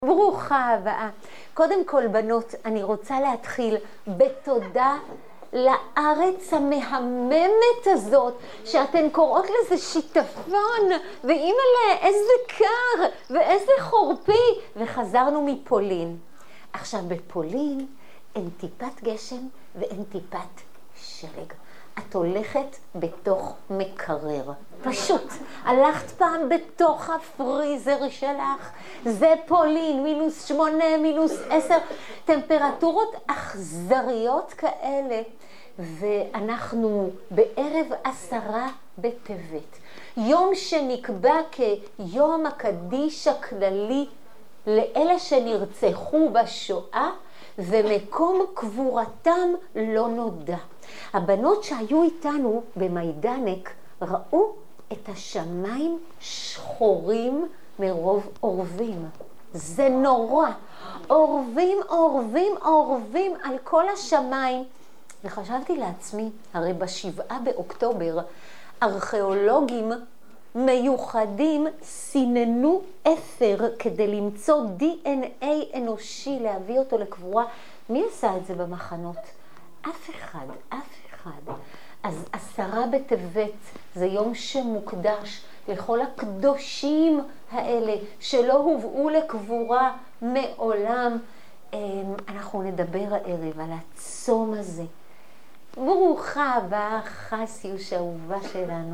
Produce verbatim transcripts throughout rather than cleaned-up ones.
ברוכה הבאה. קודם כל בנות, אני רוצה להתחיל בתודה לארץ המהממת הזאת, שאתן קוראות לזה שיטפון, ואימא'לה, איזה קר, ואיזה חורפי, וחזרנו מפולין. עכשיו בפולין אין טיפת גשם ואין טיפת שלג. את הולכת בתוך מקרר. פשוט. הלכת פעם בתוך הפריזר שלך. זה פולין, מינוס שמונה, מינוס עשר. טמפרטורות אכזריות כאלה. ואנחנו בערב עשרה בטבת. יום שנקבע כיום הקדיש הכללי לאלה שנרצחו בשואה, ומקום קבורתם לא נודע. הבנות שהיו איתנו במיידנק ראו את השמיים שחורים מרוב אורבים. זה נורא. אורבים, אורבים, אורבים על כל השמיים. וחשבתי לעצמי, הרי בשבעה באוקטובר ארכיאולוגים מיוחדים סיננו אפר כדי למצוא די אן איי אנושי, להביא אותו לקבורה. מי עשה את זה במחנות? אף אחד, אף אחד. אז עשרה בטבת זה יום שמוקדש לכל הקדושים האלה שלא הובאו לקבורה מעולם. אנחנו נדבר הערב על הצום הזה. ברוכה הבאה, חסיוש האהובה שלנו.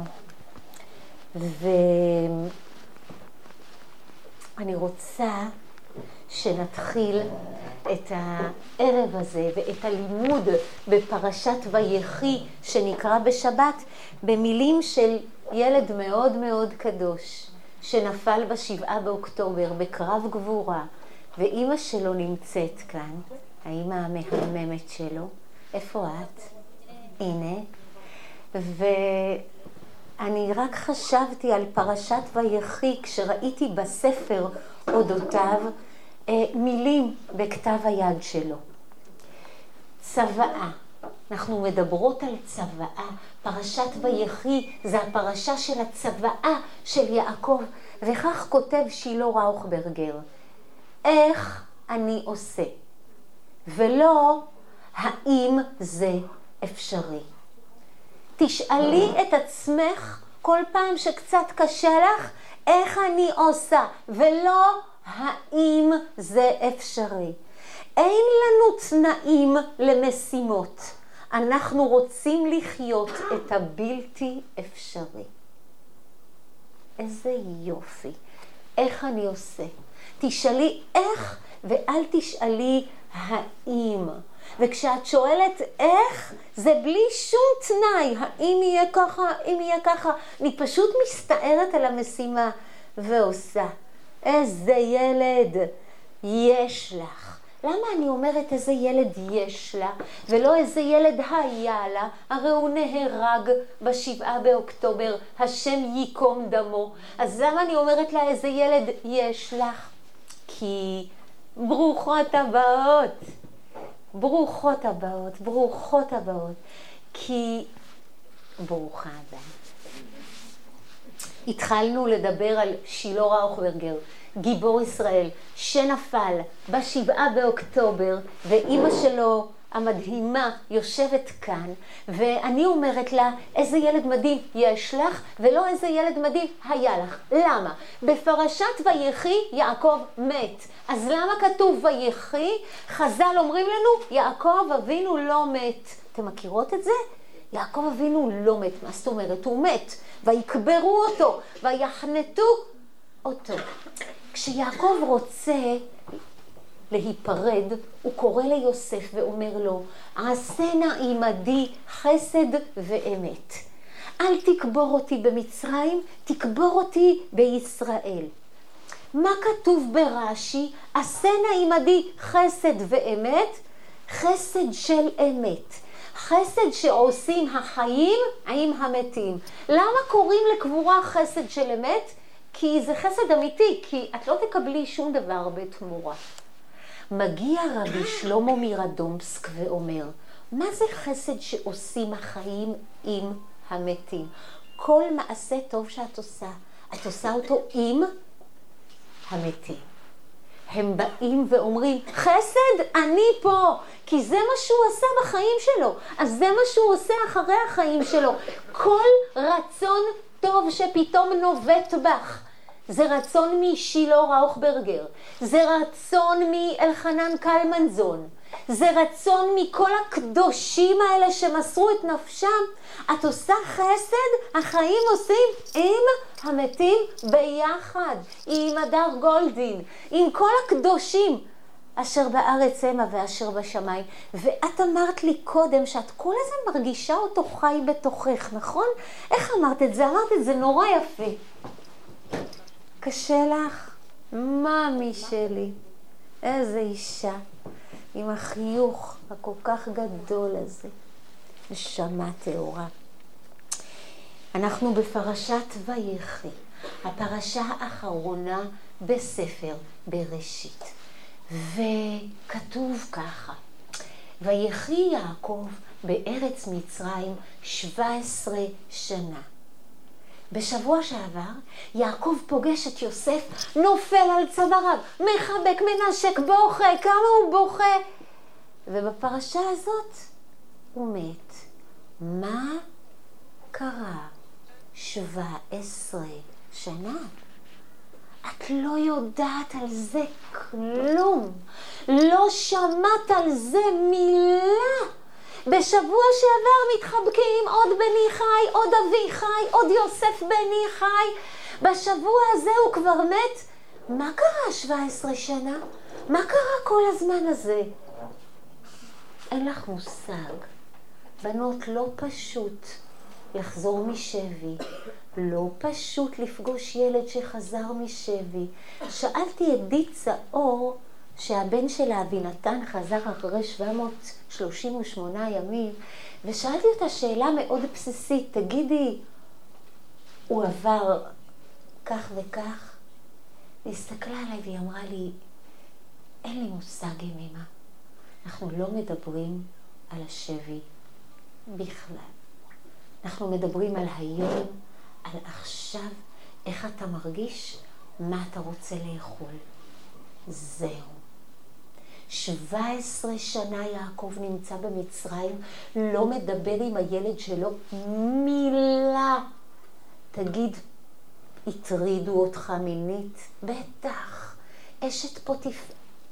ואני רוצה שנתחיל את הערב הזה ואת הלימוד בפרשת ויחי שנקרא בשבת במילים של ילד מאוד מאוד קדוש שנפל בשבעה באוקטובר בקרב גבורה, ואימא שלו נמצאת כאן, האימא המהממת שלו. איפה את? הנה. ואני רק חשבתי על פרשת ויחי כשראיתי בספר אודותיו מילים בכתב היד שלו. צוואה. אנחנו מדברות על צוואה. פרשת ויחי זה הפרשה של הצוואה של יעקב. וכך כותב שילה ראוכברגר. איך אני עושה? ולא האם זה אפשרי. תשאלי את עצמך כל פעם שקצת קשה לך, איך אני עושה? ולא האם זה אפשרי. אין לנו תנאים למשימות. אנחנו רוצים לחיות את הבלתי אפשרי. איזה יופי. איך אני עושה? תשאלי איך ואל תשאלי האם. וכשאת שואלת איך, זה בלי שום תנאי. האם יהיה ככה, האם יהיה ככה. אני פשוט מסתערת על המשימה ועושה. איזה ילד יש לך. למה אני אומרת איזה ילד יש לה, ולא איזה ילד היה לה? הרי הוא נהרג בשבעה באוקטובר, השם ייקום דמו. אז למה אני אומרת לה איזה ילד יש לך? כי ברוכות הבאות, ברוכות הבאות, ברוכות הבאות. כי ברוכה הבאה. התחלנו לדבר על שילה ראוכברגר, גיבור ישראל, שנפל בשבעה באוקטובר, ואימא שלו המדהימה יושבת כאן, ואני אומרת לה, איזה ילד מדהים יש לך, ולא איזה ילד מדהים היה לך. למה? בפרשת ויחי יעקב מת. אז למה כתוב ויחי? חז"ל אומרים לנו, יעקב אבינו לא מת. אתם מכירות את זה? יעקב אבינו לא מת. מה זאת אומרת? הוא מת. ויקברו אותו, ויחנתו אותו. כשיעקב רוצה להיפרד, הוא קורא ליוסף ואומר לו, עשנה עמדי חסד ואמת. אל תקבור אותי במצרים, תקבור אותי בישראל. מה כתוב ברש"י? עשנה עמדי חסד ואמת, חסד של אמת. חסד שעושים החיים עם המתים. למה קוראים לקבורה חסד של אמת? כי זה חסד אמיתי, כי את לא תקבלי שום דבר בתמורה. מגיע רבי שלמה מרדומסק ואומר, מה זה חסד שעושים החיים עם המתים? כל מעשה טוב שאת עושה, את עושה אותו עם המתים. הם באים ואומרים, חסד, אני פה, כי זה מה שהוא עשה בחיים שלו, אז זה מה שהוא עושה אחרי החיים שלו. כל רצון טוב שפתאום נובט בך, זה רצון משילה ראוכברגר, זה רצון מאלחנן קלמנזון, זה רצון מכל הקדושים האלה שמסרו את נפשם. את עושה חסד, החיים עושים עם המתים ביחד, עם הדר גולדין, עם כל הקדושים אשר בארץ המה ואשר בשמיים. ואת אמרת לי קודם שאת כל הזמן מרגישה אותו חי בתוכך, נכון? איך אמרת את זה? אמרת את זה נורא יפה. קשה לך? מאמי שלי, איזה אישה, עם החיוך הכל כך גדול הזה, נשמה טהורה. אנחנו בפרשת ויחי, הפרשה האחרונה בספר בראשית. וכתוב ככה, ויחי יעקב בארץ מצרים שבע עשרה שנה. בשבוע שעבר יעקב פוגש את יוסף, נופל על צוואריו, מחבק, מנשק, בוכה, כמה הוא בוכה. ובפרשה הזאת הוא מת. מה קרה שבע עשרה שנה? את לא יודעת על זה כלום, לא שמעת על זה מילה. בשבוע שעבר מתחבקים, עוד בני חי, עוד אבי חי, עוד יוסף בני חי. בשבוע הזה הוא כבר מת. מה קרה שבע עשרה שנה? מה קרה כל הזמן הזה? אין לך מושג. בנות, לא פשוט לחזור משבי, לא פשוט לפגוש ילד שחזר משבי. שאלתי את דיצה אור, שהבן שלה אבינתן חזר אחרי שבע מאות שלושים ושמונה ימים, ושאלתי אותה שאלה מאוד בסיסית, תגידי, הוא עבר כך וכך? היא הסתכלה עליי והיא אמרה לי, אין לי מושג ימימה, אנחנו לא מדברים על השבי בכלל. אנחנו מדברים על היום, על עכשיו, איך אתה מרגיש, מה אתה רוצה לאכול. זהו. שבע עשרה שנה יעקב נמצא במצרים, לא מדבר עם הילד שלו מילה. תגיד, הטרידו אותך מינית? בטח. אשת פוטיפר.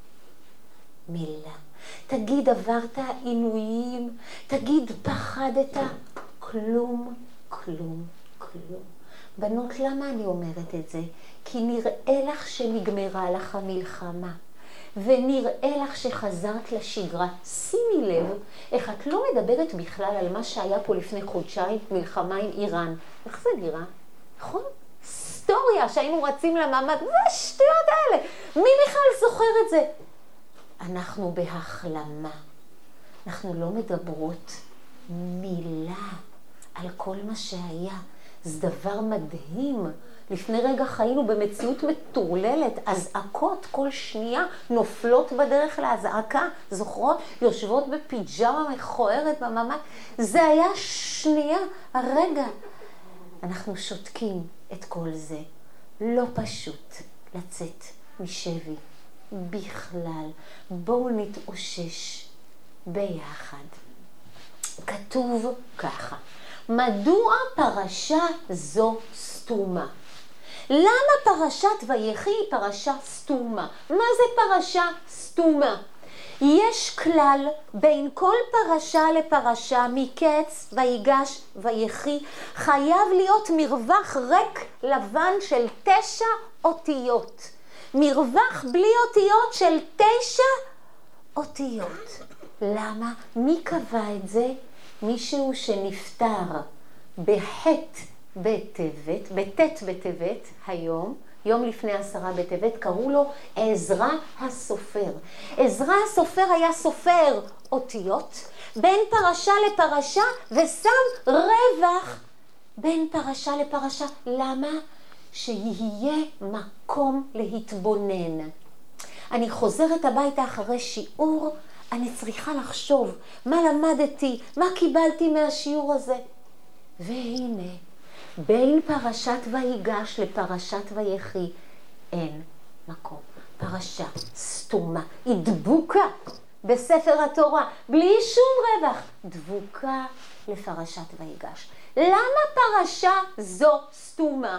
מילה. תגיד, עברת עינויים? תגיד, פחדת? כלום, כלום, כלום. בנות, למה אני אומרת את זה? כי נראה לך שנגמרה לך המלחמה. ונראה לך שחזרת לשגרה. שימי לב, איך את לא מדברת בכלל על מה שהיה פה לפני חודשיים, מלחמה עם איראן. איך זה נראה? נכון? היסטוריה שהיינו רצים למעמד, זה השטויות האלה. מי בכלל זוכר את זה? אנחנו בהחלמה. אנחנו לא מדברות מילה על כל מה שהיה. זה דבר מדהים. לפני רגע חיינו במציאות מטורללת, אזעקות כל שנייה נופלות בדרך להזעקה, זוכרות? יושבות בפיג'מה מכוערת בממ"ד. זה היה שנייה, הרגע. אנחנו שותקים את כל זה. לא פשוט לצאת משבי בכלל. בואו נתאושש ביחד. כתוב ככה, מדוע פרשה זו סתומה? למה פרשת ויחי היא פרשה סתומה? מה זה פרשה סתומה? יש כלל בין כל פרשה לפרשה, מקץ ויגש ויחי, חייב להיות מרווח ריק לבן של תשע אותיות. מרווח בלי אותיות של תשע אותיות. למה? מי קבע את זה? מישהו שנפטר בחטא בטבת, בטט בטבת היום, יום לפני עשרה בטבת, קראו לו עזרא הסופר. עזרא הסופר היה סופר אותיות בין פרשה לפרשה ושם רווח בין פרשה לפרשה. למה? שיהיה מקום להתבונן. אני חוזרת הביתה אחרי שיעור, אני צריכה לחשוב מה למדתי, מה קיבלתי מהשיעור הזה. והנה, בין פרשת ויגש לפרשת ויחי אין מקום. פרשה סתומה, היא דבוקה בספר התורה, בלי שום רווח, דבוקה לפרשת ויגש. למה פרשה זו סתומה?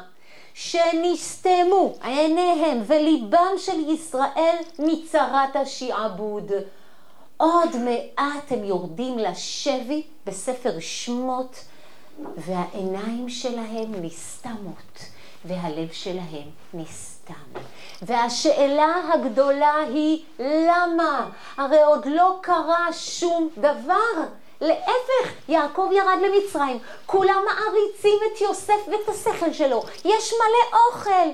שנסתמו עיניהם וליבם של ישראל מצרת השעבוד. עוד מעט הם יורדים לשבי בספר שמות, והעיניים שלהם נסתמות, והלב שלהם נסתם. והשאלה הגדולה היא למה? הרי עוד לא קרה שום דבר. להפך, יעקב ירד למצרים, כולם מעריצים את יוסף ואת השכל שלו, יש מלא אוכל.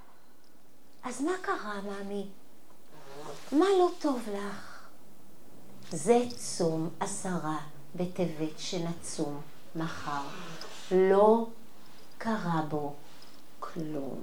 אז מה קרה, מאמי? מה לא טוב לך? זה צום עשרה בטבת שנצום מחר. לא קרה בו כלום.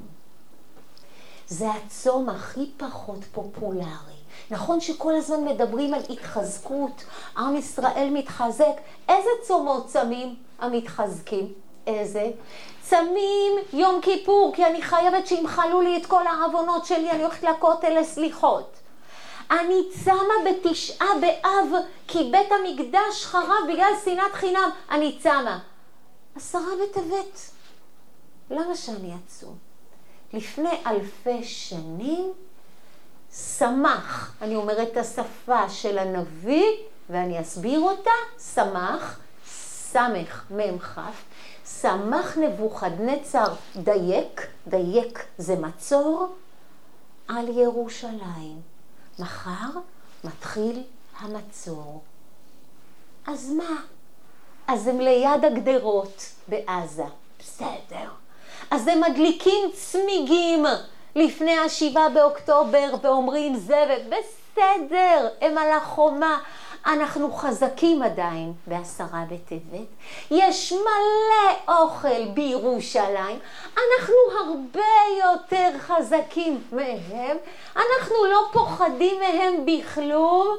זה הצום הכי פחות פופולרי. נכון שכל הזמן מדברים על התחזקות, עם ישראל מתחזק. איזה צומות צמים המתחזקים? איזה? צמים יום כיפור, כי אני חייבת שימחלו לי את כל העוונות שלי, אני הולכת לכותל לסליחות. אני צמה בתשעה באב, כי בית המקדש חרב בגלל שנאת חינם. אני צמה. עשרה בטבת. למה שאני אצום? לפני אלפי שנים, שמח, אני אומרת את השפה של הנביא, ואני אסביר אותה, שמח, סמך ממחף, שמח נבוכדנצר דייק, דייק זה מצור, על ירושלים. מחר מתחיל המצור. אז מה? אז הם ליד הגדרות בעזה. בסדר. אז הם מדליקים צמיגים לפני השבעה באוקטובר ואומרים זה ובסדר, הם על החומה. אנחנו חזקים עדיין בעשרה בטבת. יש מלא אוכל בירושלים. אנחנו הרבה יותר חזקים מהם. אנחנו לא פוחדים מהם בכלום.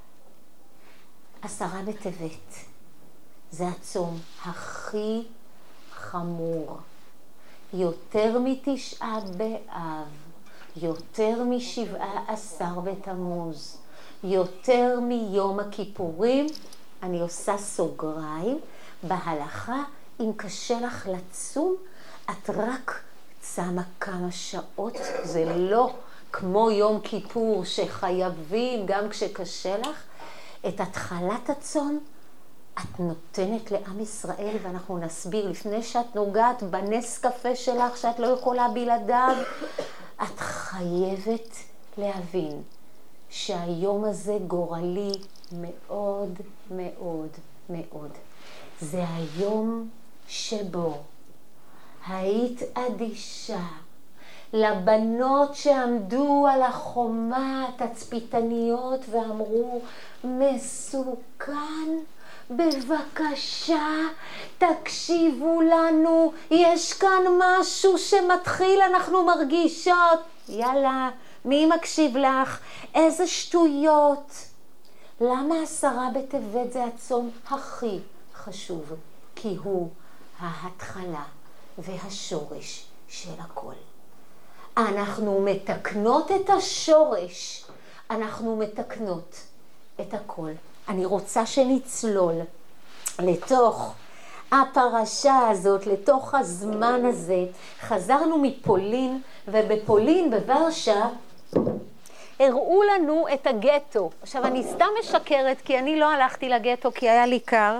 עשרה בטבת זה הצום הכי חמור. יותר מתשעה באב, יותר משבעה עשר בתמוז, יותר מיום הכיפורים. אני עושה סוגריים. בהלכה, אם קשה לך לצום, את רק צמה כמה שעות. זה לא כמו יום כיפור שחייבים גם כשקשה לך. את התחלת הצום את נותנת לעם ישראל, ואנחנו נסביר לפני שאת נוגעת בנס קפה שלך שאת לא יכולה בלעדיו. את חייבת להבין שהיום הזה גורלי מאוד מאוד מאוד. זה היום שבו היית אדישה לבנות שעמדו על החומה התצפיתניות ואמרו מסוכן, בבקשה תקשיבו לנו, יש כאן משהו שמתחיל, אנחנו מרגישות. יאללה, מי מקשיב לך? איזה שטויות. למה עשרה בטבת זה הצום הכי חשוב? כי הוא ההתחלה והשורש של הכל. אנחנו מתקנות את השורש, אנחנו מתקנות את הכל. אני רוצה שנצלול לתוך הפרשה הזאת, לתוך הזמן הזה. חזרנו מפולין, ובפולין, בוורשה, הראו לנו את הגטו. עכשיו, אני סתם משקרת, כי אני לא הלכתי לגטו, כי היה לי קר.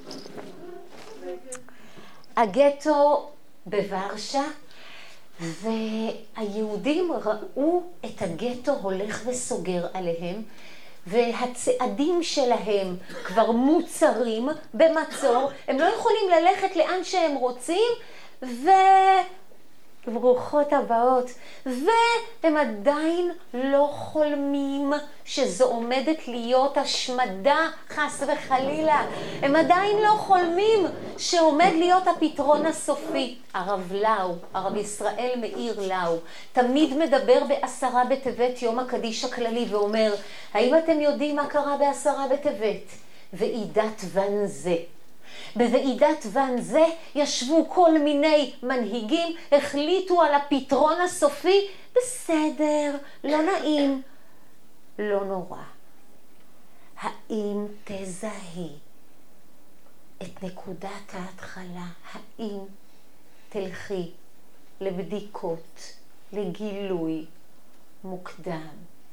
הגטו בוורשה, והיהודים ראו את הגטו הולך וסוגר עליהם, והצעדים שלהם כבר מוצרים במצור, הם לא יכולים ללכת לאן שהם רוצים, וברוכות הבאות, והם עדיין לא חולמים שזו עומדת להיות השמדה חס וחלילה. הם עדיין לא חולמים שעומד להיות הפתרון הסופי. הרב לאו, הרב ישראל מאיר לאו, תמיד מדבר בעשרה בטבת יום הקדיש הכללי ואומר, האם אתם יודעים מה קרה בעשרה בטבת? ועידת ונזה. בוועידת ונזה ישבו כל מיני מנהיגים, החליטו על הפתרון הסופי בסדר, לא נעים, לא נורא. האם תזהי את נקודת ההתחלה? האם תלכי לבדיקות, לגילוי מוקדם?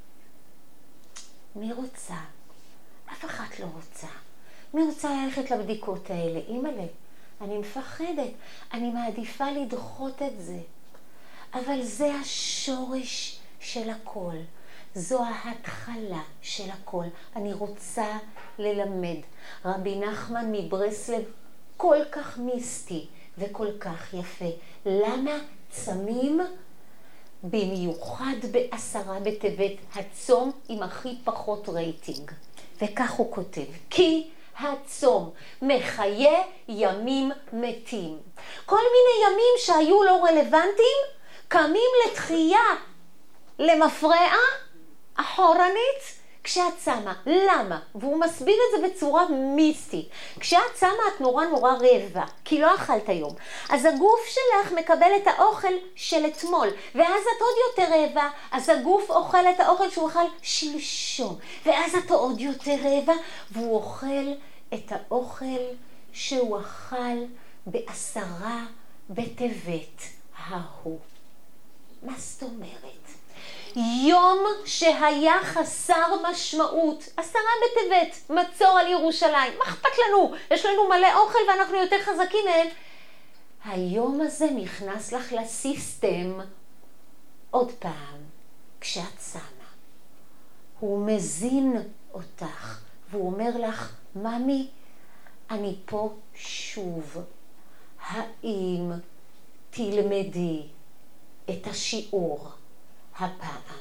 מי רוצה? אף אחת לא רוצה. מי רוצה ללכת לבדיקות האלה? אימא'לה, אני מפחדת, אני מעדיפה לדחות את זה. אבל זה השורש של הכל. זו ההתחלה של הכל. אני רוצה ללמד. רבי נחמן מברסלב כל כך מיסטי וכל כך יפה. למה צמים במיוחד בעשרה בטבת, הצום עם הכי פחות רייטינג? וכך הוא כותב, כי הצום מחיה ימים מתים. כל מיני ימים שהיו לא רלוונטיים, קמים לתחייה, למפרעה, אחורנית, כשאת צמה. למה? והוא מסביר את זה בצורה מיסטית. כשאת צמה את נורא נורא רעבה, כי לא אכלת היום. אז הגוף שלך מקבל את האוכל של אתמול, ואז את עוד יותר רעבה, אז הגוף אוכל את האוכל שהוא אכל שלשום, ואז את עוד יותר רעבה, והוא אוכל את האוכל שהוא אכל בעשרה בטבת ההוא. מה זאת אומרת? יום שהיה חסר משמעות, עשרה בטבת, מצור על ירושלים, מה אכפת לנו? יש לנו מלא אוכל ואנחנו יותר חזקים מהם. היום הזה נכנס לך לסיסטם עוד פעם, כשאת שמה. הוא מזין אותך, והוא אומר לך, ממי, אני פה שוב. האם תלמדי את השיעור הפעם?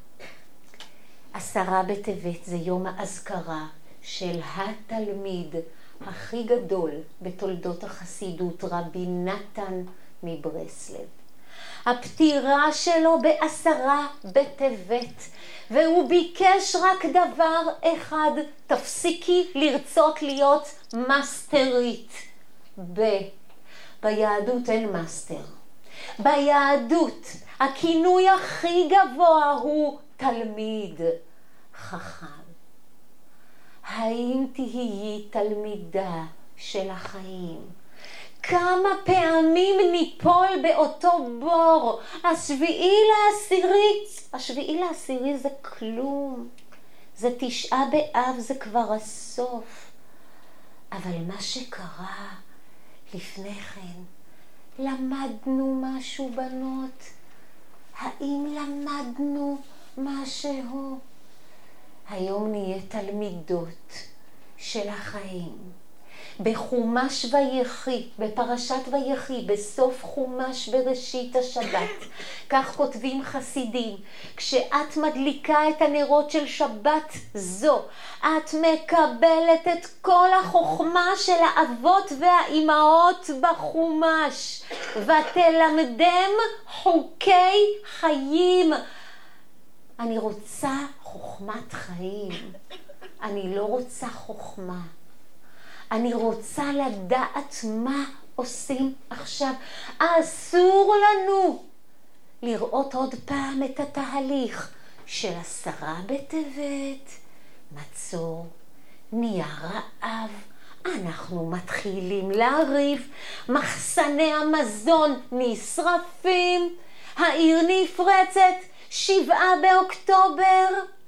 עשרה בטבת זה יום האזכרה של התלמיד הכי גדול בתולדות החסידות, רבי נתן מברסלב. הפטירה שלו בעשרה בטבת, והוא ביקש רק דבר אחד, תפסיקי לרצות להיות מאסטרית. ב. ביהדות אין מאסטר. ביהדות הכינוי הכי גבוה הוא תלמיד חכם. האם תהיי תלמידה של החיים? כמה פעמים ניפול באותו בור? השביעי לעשירי, השביעי לעשירי זה כלום. זה תשעה באב, זה כבר הסוף. אבל מה שקרה לפני כן, למדנו משהו בנות? האם למדנו משהו? היום נהיה תלמידות של החיים. בחומש ויחי, בפרשת ויחי, בסוף חומש בראשית השבת, כך כותבים חסידים, כשאת מדליקה את הנרות של שבת זו, את מקבלת את כל החוכמה של האבות והאימהות בחומש, ותלמדם חוקי חיים. אני רוצה חוכמת חיים, אני לא רוצה חוכמה. אני רוצה לדעת מה עושים עכשיו. אסור לנו לראות עוד פעם את התהליך של עשרה בטבת, מצור, נהיה רעב, אנחנו מתחילים להריב, מחסני המזון נשרפים, העיר נפרצת, שבעה באוקטובר.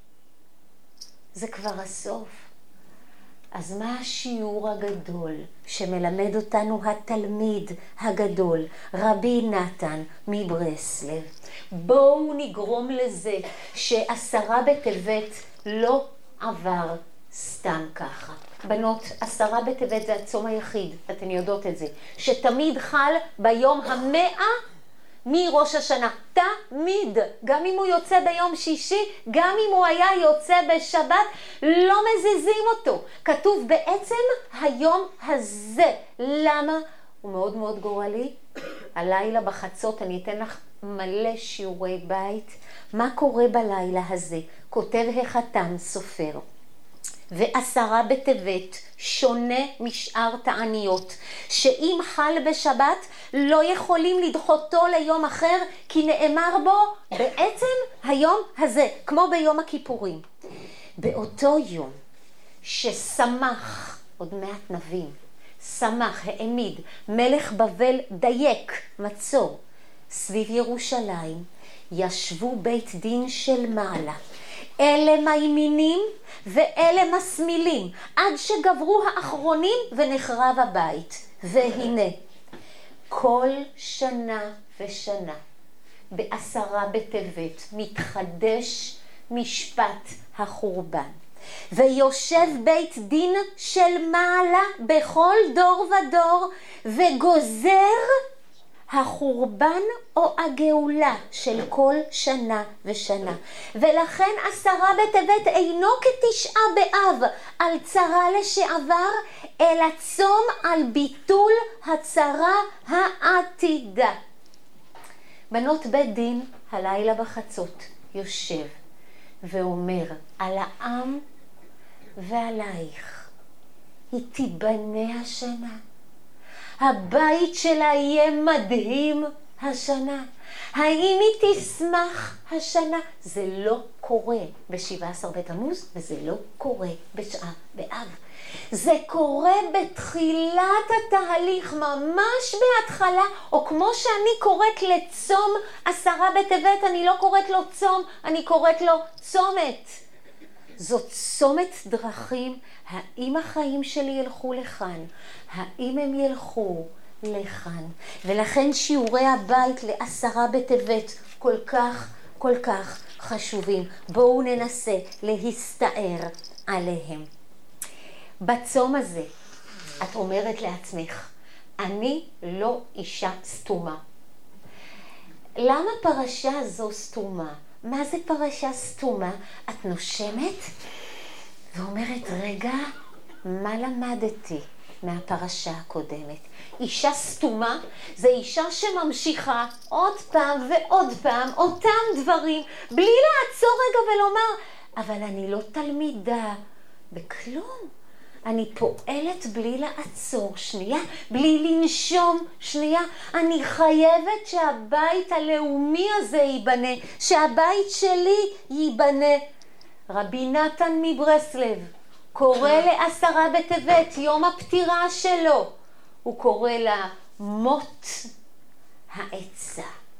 זה כבר הסוף. אז מה השיעור הגדול שמלמד אותנו התלמיד הגדול, רבי נתן מברסלב? בואו נגרום לזה שעשרה בטבת לא עבר סתם ככה. בנות, עשרה בטבת זה הצום היחיד, אתן יודעות את זה, שתמיד חל ביום המאה מראש השנה. תמיד, גם אם הוא יוצא ביום שישי, גם אם הוא היה יוצא בשבת, לא מזיזים אותו. כתוב בעצם היום הזה. למה? הוא מאוד מאוד גורלי. הלילה בחצות אני אתן לך מלא שיעורי בית. מה קורה בלילה הזה? כותב החתם סופר. ועשרה בטבת שונה משאר תעניות, שאם חל בשבת לא יכולים לדחותו ליום אחר, כי נאמר בו בעצם היום הזה, כמו ביום הכיפורים. באותו יום ששמח, עוד מעט נבין, שמח, העמיד, מלך בבל דייק מצור סביב ירושלים, ישבו בית דין של מעלה, אלה מימינים ואלה מסמילים, עד שגברו האחרונים ונחרב הבית. והנה, כל שנה ושנה, בעשרה בטבת, מתחדש משפט החורבן. ויושב בית דין של מעלה בכל דור ודור, וגוזר החורבן או הגאולה של כל שנה ושנה. ולכן עשרה בטבת אינו כתשעה באב על צרה לשעבר, אלא צום על ביטול הצרה העתידה. בנות בית דין הלילה בחצות יושב ואומר על העם ועלייך, היא תיבנה השנה, הבית שלה יהיה מדהים השנה, האם היא תשמח השנה? זה לא קורה ב-שבעה עשר בתמוז, וזה לא קורה בתשעה באב. זה קורה בתחילת התהליך, ממש בהתחלה, או כמו שאני קוראת לצום עשרה בטבת, אני לא קוראת לו צום, אני קוראת לו צומת. זאת צומת דרכים, האם החיים שלי ילכו לכאן, האם הם ילכו לכאן. ולכן שיעורי הבית לעשרה בטבת כל כך כל כך חשובים. בואו ננסה להסתער עליהם. בצום הזה את אומרת לעצמך, אני לא אישה סתומה. למה פרשה זו סתומה? מה זה פרשה סתומה? את נושמת ואומרת, רגע, מה למדתי מהפרשה הקודמת? אישה סתומה זה אישה שממשיכה עוד פעם ועוד פעם אותם דברים, בלי לעצור רגע ולומר, אבל אני לא תלמידה בכלום. אני פועלת בלי לעצור שנייה, בלי לנשום שנייה. אני חייבת שהבית הלאומי הזה ייבנה, שהבית שלי ייבנה. רבי נתן מברסלב קורא לעשרה בטבת, יום הפטירה שלו, הוא קורא לה מות העצה.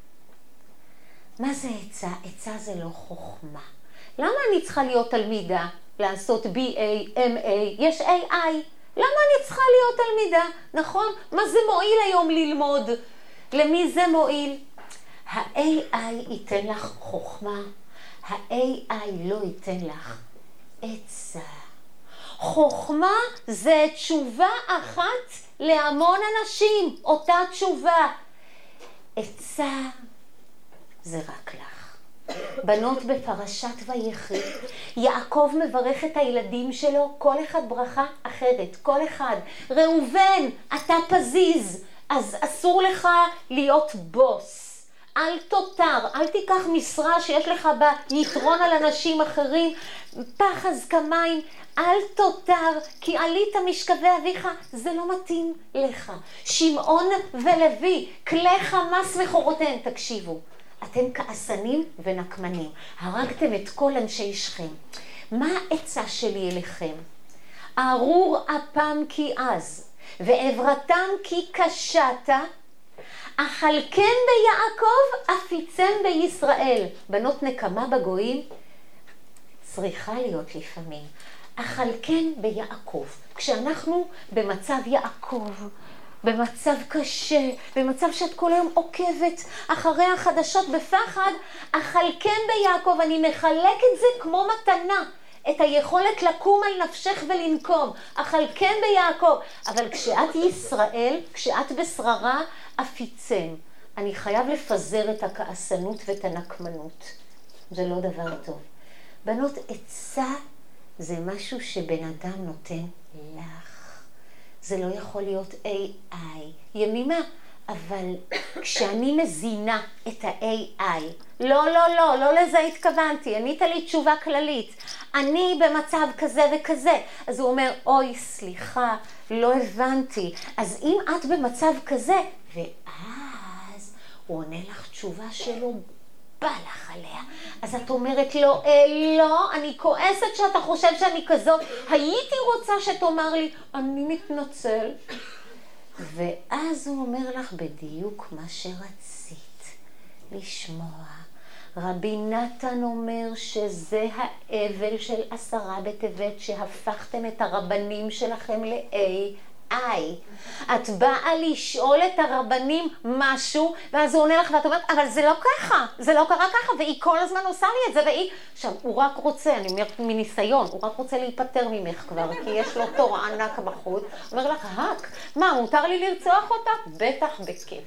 מה זה עצה? עצה זה לא חוכמה. למה אני צריכה להיות תלמידה? לעשות בי איי, אם איי, יש איי איי. למה אני צריכה להיות תלמידה? נכון? מה זה מועיל היום ללמוד? למי זה מועיל? ה-איי איי ייתן לך חוכמה, ה-איי איי לא ייתן לך עצה. חוכמה זה תשובה אחת להמון אנשים, אותה תשובה. עצה זה רק לך. בנות בפרשת ויחי, יעקב מברך את הילדים שלו, כל אחד ברכה אחרת, כל אחד. ראובן, אתה פזיז, אז אסור לך להיות בוס. אל תותר, אל תיקח משרה שיש לך בה יתרון על אנשים אחרים, פחז כמים, אל תותר, כי עלית משכבי אביך, זה לא מתאים לך. שמעון ולוי, כלי חמאס מחורותיהם, תקשיבו. אתם כעסנים ונקמנים, הרגתם את כל אנשי שכם. מה העצה שלי אליכם? ארור אפם כי עז, ועברתם כי קשת, אכלכם ביעקב, אפיצם בישראל. בנות נקמה בגויים צריכה להיות לפעמים. אכלכם ביעקב. כשאנחנו במצב יעקב, במצב קשה, במצב שאת כל היום עוקבת אחרי החדשות בפחד, אכלכם ביעקב, אני מחלק את זה כמו מתנה, את היכולת לקום על נפשך ולנקום, אכלכם ביעקב. אבל כשאת ישראל, כשאת בשררה, אפיצם. אני חייב לפזר את הכעסנות ואת הנקמנות. זה לא דבר טוב. בנות, עצה זה משהו שבן אדם נותן לך. זה לא יכול להיות איי איי. ימימה, אבל כשאני מזינה את ה-איי איי, לא, לא, לא, לא לזה התכוונתי, ענית לי תשובה כללית, אני במצב כזה וכזה, אז הוא אומר, אוי, סליחה, לא הבנתי, אז אם את במצב כזה, ואז הוא עונה לך תשובה שלו, בא לך עליה, אז את אומרת לו, אה, לא, אני כועסת שאתה חושב שאני כזאת, הייתי רוצה שתאמר לי, אני מתנצל. ואז הוא אומר לך בדיוק מה שרצית לשמוע. רבי נתן אומר שזה האבל של עשרה בטבת שהפכתם את הרבנים שלכם ל-איי איי. את באה לשאול את הרבנים משהו, ואז הוא עונה לך ואת אומרת, אבל זה לא ככה, זה לא קרה ככה, והיא כל הזמן עושה לי את זה, והיא... עכשיו, הוא רק רוצה, אני אומרת מניסיון, הוא רק רוצה להיפטר ממך כבר, כי יש לו תור ענק בחוץ, הוא אומר לך, הק, מה, מותר לי לרצוח אותה? בטח בכיף.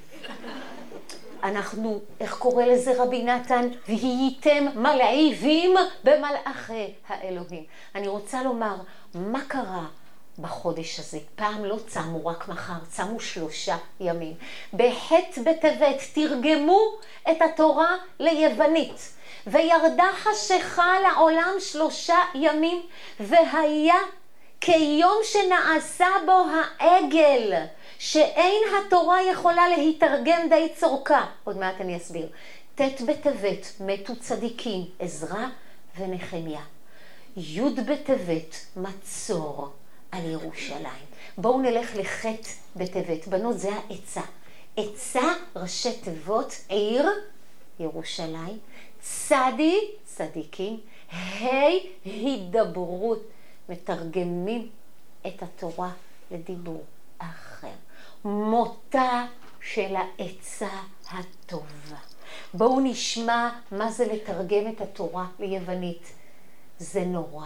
אנחנו, איך קורא לזה רבי נתן? והייתם מלאיבים במלאכי האלוהים. אני רוצה לומר, מה קרה בחודש הזה? פעם לא צמו רק מחר, צמו שלושה ימים. בח' בטבת תרגמו את התורה ליוונית, וירדה חשיכה לעולם שלושה ימים, והיה כיום שנעשה בו העגל, שאין התורה יכולה להתרגם די צורכה. עוד מעט אני אסביר. ט' בטבת מתו צדיקים, עזרא ונחמיה. י' בטבת מצור על ירושלים. בואו נלך לח' בטבת. בנות, זה העצה. עצה, ראשי תיבות, עיר, ירושלים. צדי, צדיקים. ה' הידברות. מתרגמים את התורה לדיבור אחר. מותה של העצה הטובה. בואו נשמע מה זה לתרגם את התורה ליוונית. זה נורא.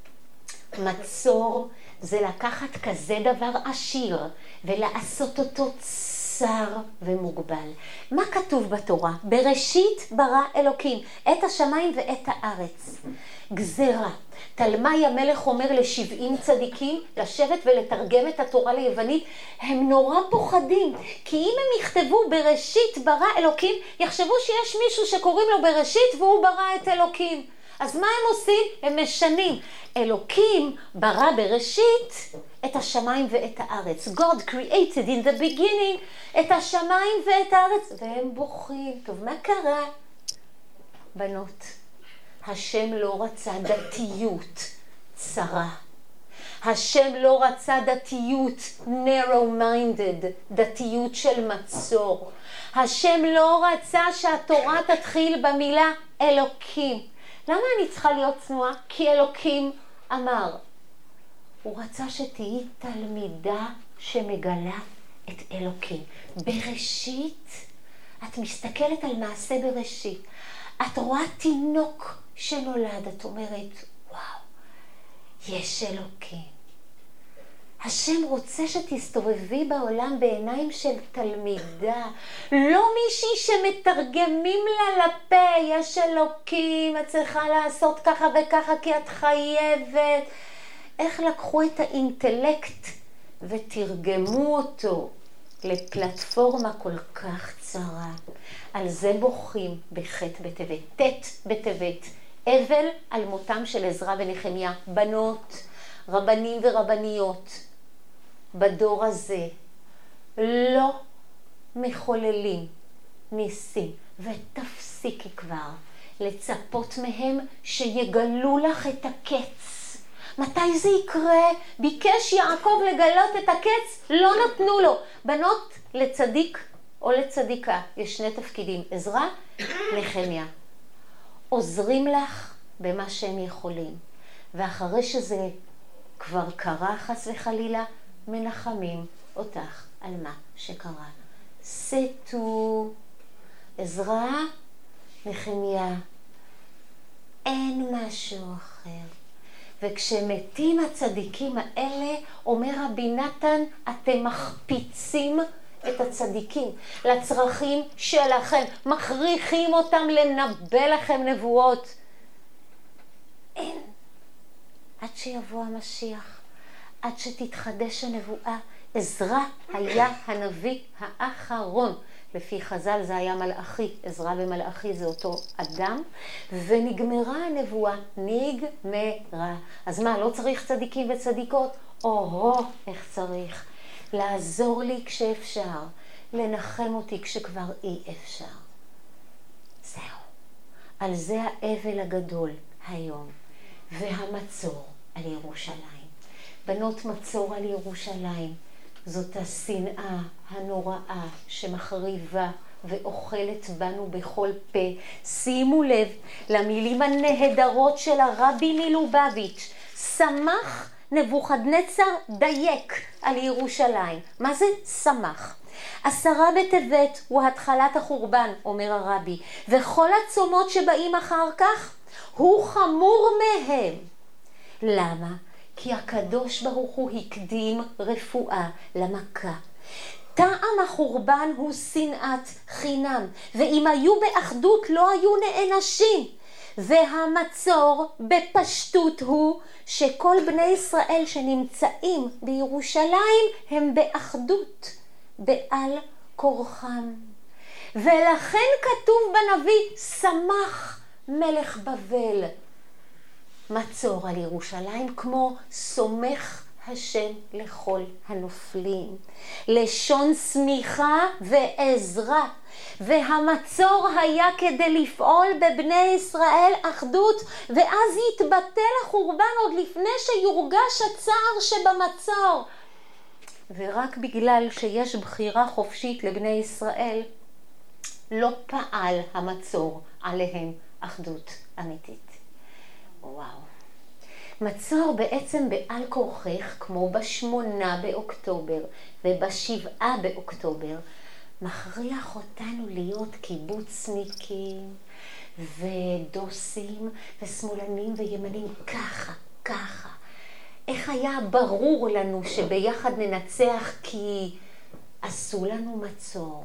מצור זה לקחת כזה דבר עשיר ולעשות אותו צר ומוגבל. מה כתוב בתורה? בראשית ברא אלוקים את השמיים ואת הארץ. גזרה. תלמי המלך אומר לשבעים צדיקים לשבת ולתרגם את התורה ליוונית. הם נורא פוחדים, כי אם הם יכתבו בראשית ברא אלוקים, יחשבו שיש מישהו שקוראים לו בראשית והוא ברא את אלוקים. אז מה הם עושים? הם משנים. אלוקים ברא בראשית את השמיים ואת הארץ. God created in the beginning את השמיים ואת הארץ. והם בוכים. טוב, מה קרה? בנות, השם לא רצה דתיות צרה. השם לא רצה דתיות narrow minded, דתיות של מצור. השם לא רצה שהתורה תתחיל במילה אלוקים. למה אני צריכה להיות צנועה? כי אלוקים אמר. הוא רצה שתהיי תלמידה שמגלה את אלוקים. בראשית, את מסתכלת על מעשה בראשית. את רואה תינוק שנולד, את אומרת, וואו, יש אלוקים. השם רוצה שתסתובבי בעולם בעיניים של תלמידה, לא מישהי שמתרגמים לה לפה, יש אלוקים, את צריכה לעשות ככה וככה כי את חייבת. איך לקחו את האינטלקט ותרגמו אותו לפלטפורמה כל כך צרה. על זה בוכים בח' בטבת. ט' בטבת, אבל על מותם של עזרא ונחמיה. בנות, רבנים ורבניות, בדור הזה לא מחוללים ניסים, ותפסיקי כבר לצפות מהם שיגלו לך את הקץ. מתי זה יקרה? ביקש יעקב לגלות את הקץ, לא נתנו לו. בנות, לצדיק או לצדיקה יש שני תפקידים, עזרא, נחמיה. עוזרים לך במה שהם יכולים, ואחרי שזה כבר קרה חס וחלילה, מנחמים אותך על מה שקרה. סתו, עזרא, נחמיה, אין משהו אחר. וכשמתים הצדיקים האלה, אומר רבי נתן, אתם מחפיצים את הצדיקים לצרכים שלכם, מכריחים אותם לנבא לכם נבואות. אין. עד שיבוא המשיח, עד שתתחדש הנבואה, עזרא היה הנביא האחרון. לפי חז"ל זה היה מלאכי, עזרא ומלאכי זה אותו אדם, ונגמרה הנבואה, נגמרה. אז מה, לא צריך צדיקים וצדיקות? או-הו, איך צריך. לעזור לי כשאפשר, לנחם אותי כשכבר אי אפשר. זהו. על זה האבל הגדול היום, והמצור על ירושלים. בנות מצור על ירושלים, זאת השנאה הנוראה שמחריבה ואוכלת בנו בכל פה. שימו לב למילים הנהדרות של הרבי מלובביץ'. שמח נבוכדנצר דייק על ירושלים. מה זה שמח? עשרה בטבת הוא התחלת החורבן, אומר הרבי, וכל הצומות שבאים אחר כך הוא חמור מהם. למה? כי הקדוש ברוך הוא הקדים רפואה למכה. טעם החורבן הוא שנאת חינם, ואם היו באחדות לא היו נענשים. והמצור בפשטות הוא שכל בני ישראל שנמצאים בירושלים הם באחדות, בעל כורחם. ולכן כתוב בנביא, שמח מלך בבל. מצור על ירושלים כמו סומך השם לכל הנופלים. לשון סמיכה ועזרה. והמצור היה כדי לפעול בבני ישראל אחדות, ואז יתבטל החורבן עוד לפני שיורגש הצער שבמצור. ורק בגלל שיש בחירה חופשית לבני ישראל, לא פעל המצור עליהם אחדות אמיתית. וואו. מצור בעצם בעל כורכך, כמו בשמונה באוקטובר ובשבעה באוקטובר, מכריח אותנו להיות קיבוצניקים ודוסים ושמאלנים וימנים ככה, ככה. איך היה ברור לנו שביחד ננצח כי עשו לנו מצור.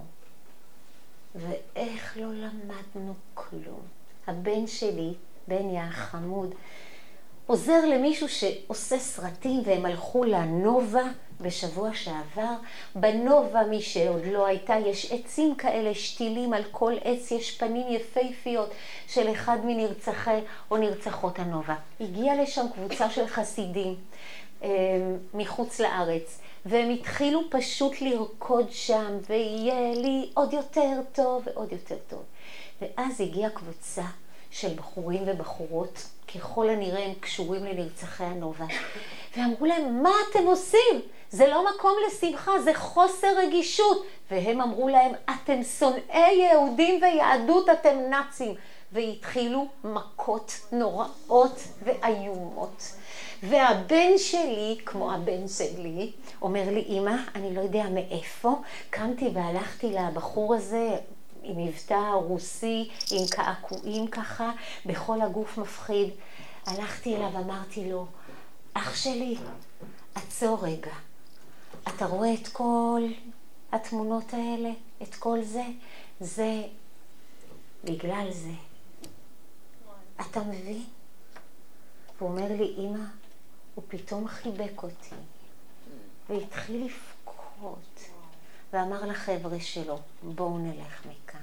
ואיך לא למדנו כלום. הבן שלי, בן יחמוד, עוזר למישהו שעושה סרטים, והם הלכו לנובה בשבוע שעבר. בנובה, מי שעוד לא הייתה, יש עצים כאלה שתילים, על כל עץ יש פנים יפהפיות של אחד מנרצחי או נרצחות הנובה. הגיעה לשם קבוצה של חסידים מחוץ לארץ, והם התחילו פשוט לרקוד שם, ויהיה לי עוד יותר טוב ועוד יותר טוב. ואז הגיעה קבוצה של בחורים ובחורות, ככל הנראה הם קשורים לנרצחי הנובה, ואמרו להם, מה אתם עושים? זה לא מקום לשמחה, זה חוסר רגישות. והם אמרו להם, אתם שונאי יהודים ויהדות, אתם נאצים. והתחילו מכות נוראות ואיומות. והבן שלי, כמו הבן שלי, אומר לי, אמא, אני לא יודע מאיפה, קמתי והלכתי לבחור הזה עם מבטא רוסי, עם קעקועים ככה, בכל הגוף מפחיד. הלכתי אליו ואמרתי לו, אח שלי, עצור רגע. אתה רואה את כל התמונות האלה, את כל זה? זה בגלל זה. אתה מבין? הוא אומר לי, אמא, הוא פתאום חיבק אותי, והתחיל לפקות, ואמר לחבר'ה שלו, בואו נלך מכאן.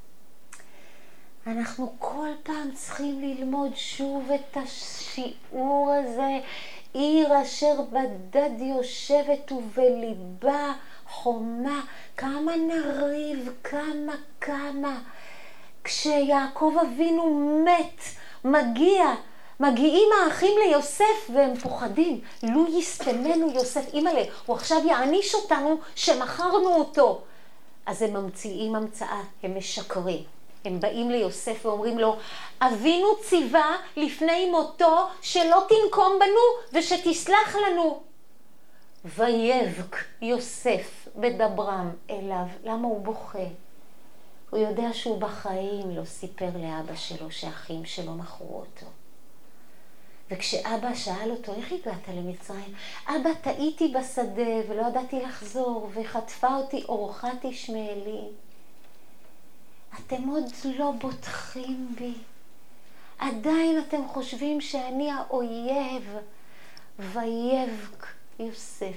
אנחנו כל פעם צריכים ללמוד שוב את השיעור הזה, עיר אשר בדד יושבת ובליבה חומה. כמה נריב, כמה כמה. כשיעקב אבינו מת, מגיע, מגיעים האחים ליוסף והם פוחדים. לו יסתמנו יוסף, אימא'לה, הוא עכשיו יעניש אותנו שמכרנו אותו. אז הם ממציאים המצאה, הם משקרים. הם באים ליוסף ואומרים לו, אבינו ציווה לפני מותו שלא תנקום בנו ושתסלח לנו. ויבק יוסף בדברם אליו. למה הוא בוכה? הוא יודע שהוא בחיים לא סיפר לאבא שלו שאחים שלו מכרו אותו. וכשאבא שאל אותו, איך הגעת למצרים? אבא, טעיתי בשדה ולא ידעתי לחזור, וחטפה אותי אורחת ישמעאלי. אתם עוד לא בוטחים בי. עדיין אתם חושבים שאני האויב. ויבק יוסף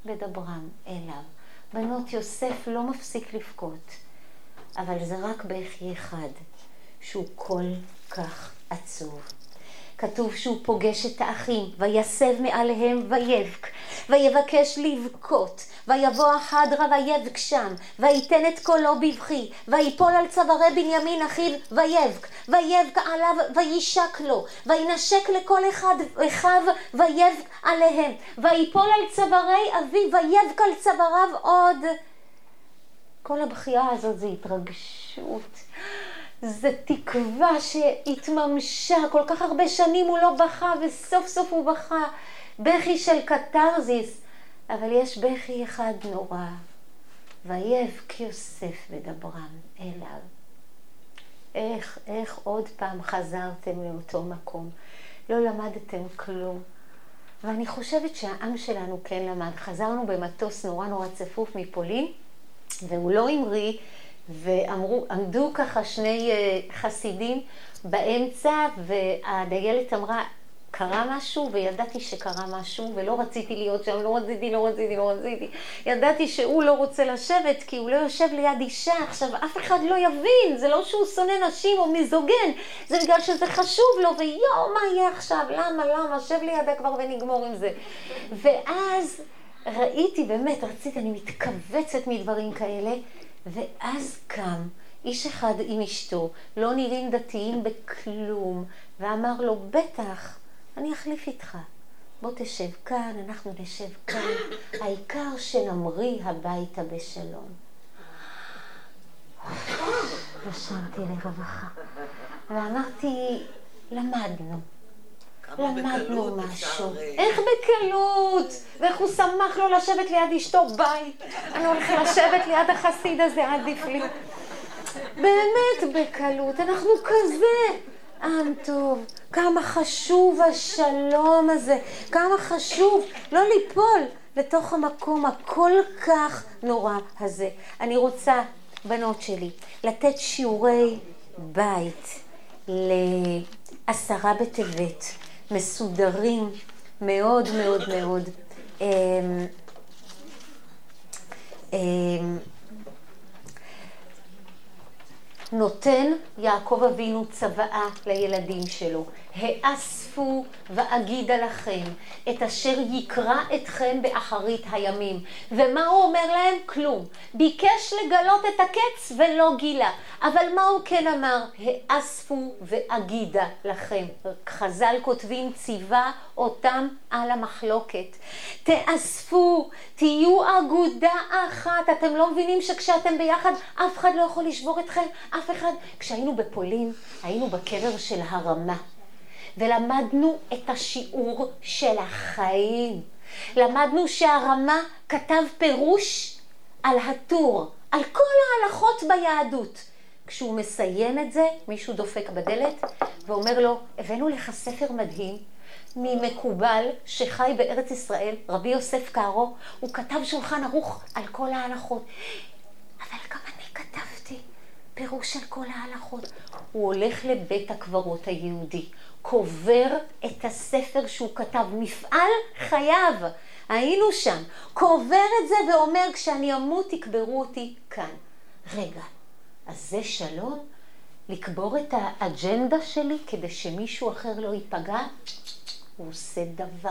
ודברם אליו. בנות, יוסף לא מפסיק לבכות, אבל זה רק בכי אחד, שהוא כל כך עצוב. כתוב שהוא פוגש את האחים, ויסב מעליהם ויבק, ויבקש לבכות, ויבוא החדרה ויבק שם, ויתן את קולו בבכי, ויפול על צווארי בנימין אחיו ויבק, ויבק עליו וישק לו, וינשק לכל אחד אחיו ויבק עליהם, ויפול על צווארי אביו ויבק על צוואריו עוד. כל הבכייה הזאת זה התרגשות. זה תקווה שהתממשה, כל כך הרבה שנים הוא לא בכה וסוף סוף הוא בכה. בכי של קטרזיס, אבל יש בכי אחד נורא. ויבק יוסף ודברם אליו. איך, איך עוד פעם חזרתם לאותו מקום? לא למדתם כלום. ואני חושבת שהעם שלנו כן למד. חזרנו במטוס נורא נורא צפוף מפולין, והוא לא המריא, ואמרו, עמדו ככה שני חסידים באמצע, והדיילת אמרה, קרה משהו, וידעתי שקרה משהו, ולא רציתי להיות שם, לא רציתי, לא רציתי, לא רציתי. ידעתי שהוא לא רוצה לשבת, כי הוא לא יושב ליד אישה. עכשיו, אף אחד לא יבין, זה לא שהוא שונא נשים או מזוגן, זה בגלל שזה חשוב לו, ויואו, מה יהיה עכשיו? למה, למה? שב לידה כבר ונגמור עם זה. ואז ראיתי, באמת, רציתי, אני מתכווצת מדברים כאלה, ואז קם איש אחד עם אשתו, לא נראים דתיים בכלום, ואמר לו, בטח, אני אחליף איתך. בוא תשב כאן, אנחנו נשב כאן, העיקר שנמריא הביתה בשלום. ושמתי לרווחה, ואמרתי, למדנו. למדנו משהו. איך בקלות? ואיך הוא שמח לו לשבת ליד אשתו, ביי. אני הולכת לשבת ליד החסיד הזה, עדיף לי. באמת בקלות, אנחנו כזה. עם טוב, כמה חשוב השלום הזה, כמה חשוב לא ליפול לתוך המקום הכל כך נורא הזה. אני רוצה, בנות שלי, לתת שיעורי בית לעשרה בטבת. מסודרים מאוד מאוד מאוד. אמ, אמ, נותן יעקב אבינו צוואה לילדים שלו. האספו ואגידה לכם את אשר יקרא אתכם באחרית הימים. ומה הוא אומר להם? כלום. ביקש לגלות את הקץ ולא גילה. אבל מה הוא כן אמר? האספו ואגידה לכם. חז"ל כותבים ציווה אותם על המחלוקת. תאספו, תהיו אגודה אחת. אתם לא מבינים שכשאתם ביחד אף אחד לא יכול לשבור אתכם? אף אחד. כשהיינו בפולין, היינו בקבר של הרמה. ולמדנו את השיעור של החיים. למדנו שהרמה כתב פירוש על הטור, על כל ההלכות ביהדות. כשהוא מסיים את זה, מישהו דופק בדלת ואומר לו, הבאנו לך ספר מדהים ממקובל שחי בארץ ישראל, רבי יוסף קארו, הוא כתב שולחן ערוך על כל ההלכות. אבל גם אני כתבתי פירוש על כל ההלכות. הוא הולך לבית הקברות היהודי, קובר את הספר שהוא כתב, מפעל חייו, היינו שם, קובר את זה ואומר, כשאני אמות תקברו אותי כאן. רגע, אז זה שלום? לקבור את האג'נדה שלי כדי שמישהו אחר לא ייפגע? הוא עושה דבר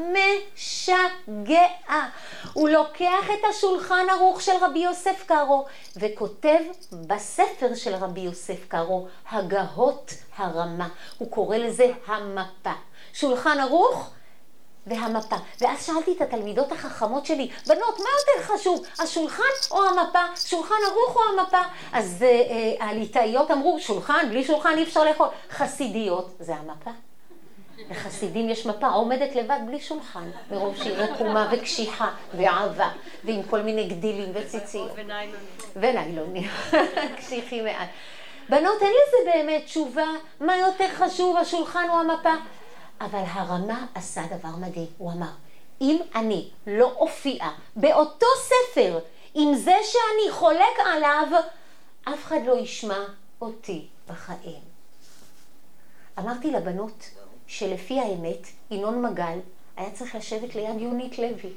משגע. הוא לוקח את השולחן ערוך של רבי יוסף קארו וכותב בספר של רבי יוסף קארו, הגהות הרמה. הוא קורא לזה המפה. שולחן ערוך והמפה. ואז שאלתי את התלמידות החכמות שלי, בנות, מה יותר חשוב, השולחן או המפה? שולחן ערוך או המפה? אז אה, הליטאיות אמרו, שולחן, בלי שולחן אי אפשר לאכול. חסידיות, זה המפה. לחסידים יש מפה, עומדת לבד בלי שולחן, מרוב שהיא רקומה וקשיחה ועבה, ועם כל מיני גדילים וציציות. וניילונים. וניילונים, קשיחים מעט. בנות, אין לזה באמת תשובה, מה יותר חשוב, השולחן או המפה? אבל הרמה עשה דבר מדהים, הוא אמר, אם אני לא אופיע באותו ספר, עם זה שאני חולק עליו, אף אחד לא ישמע אותי בחיים. אמרתי לבנות, שלפי האמת, ינון מגל היה צריך לשבת ליד יונית לוי.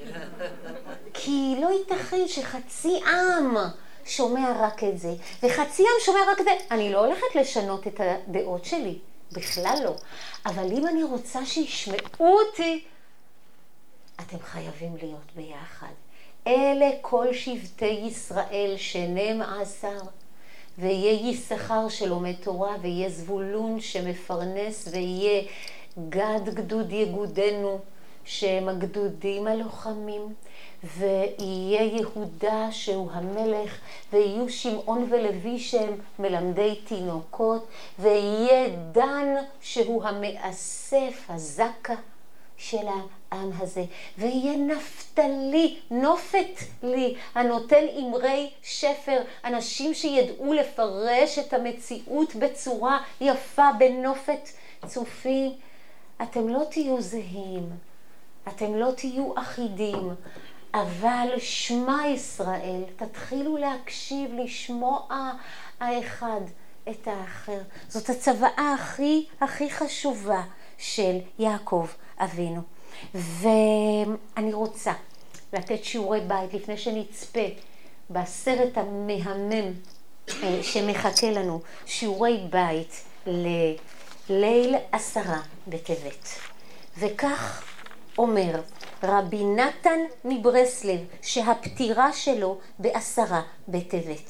כי לא ייתכן שחצי עם שומע רק את זה, וחצי עם שומע רק את זה. אני לא הולכת לשנות את הדעות שלי, בכלל לא. אבל אם אני רוצה שישמעו אותי, אתם חייבים להיות ביחד. אלה כל שבטי ישראל שנים עשר, ויהיה יששכר שלומד תורה, ויהיה זבולון שמפרנס, ויהיה גד גדוד יגודנו, שהם הגדודים הלוחמים, ויהיה יהודה שהוא המלך, ויהיו שמעון ולוי שהם מלמדי תינוקות, ויהיה דן שהוא המאסף, הזקה של העם הזה, ויהיה נפתלי, נופת לי, הנותן אמרי שפר, אנשים שידעו לפרש את המציאות בצורה יפה בנופת צופים. אתם לא תהיו זהים, אתם לא תהיו אחידים, אבל שמע ישראל, תתחילו להקשיב, לשמוע האחד את האחר. זאת הצוואה הכי הכי חשובה של יעקב אבינו. ואני רוצה לתת שיעורי בית לפני שנצפה בסרט המהמם שמחכה לנו, שיעורי בית לליל עשרה בטבת. וכך אומר רבי נתן מברסלב, שהפטירה שלו בעשרה בטבת.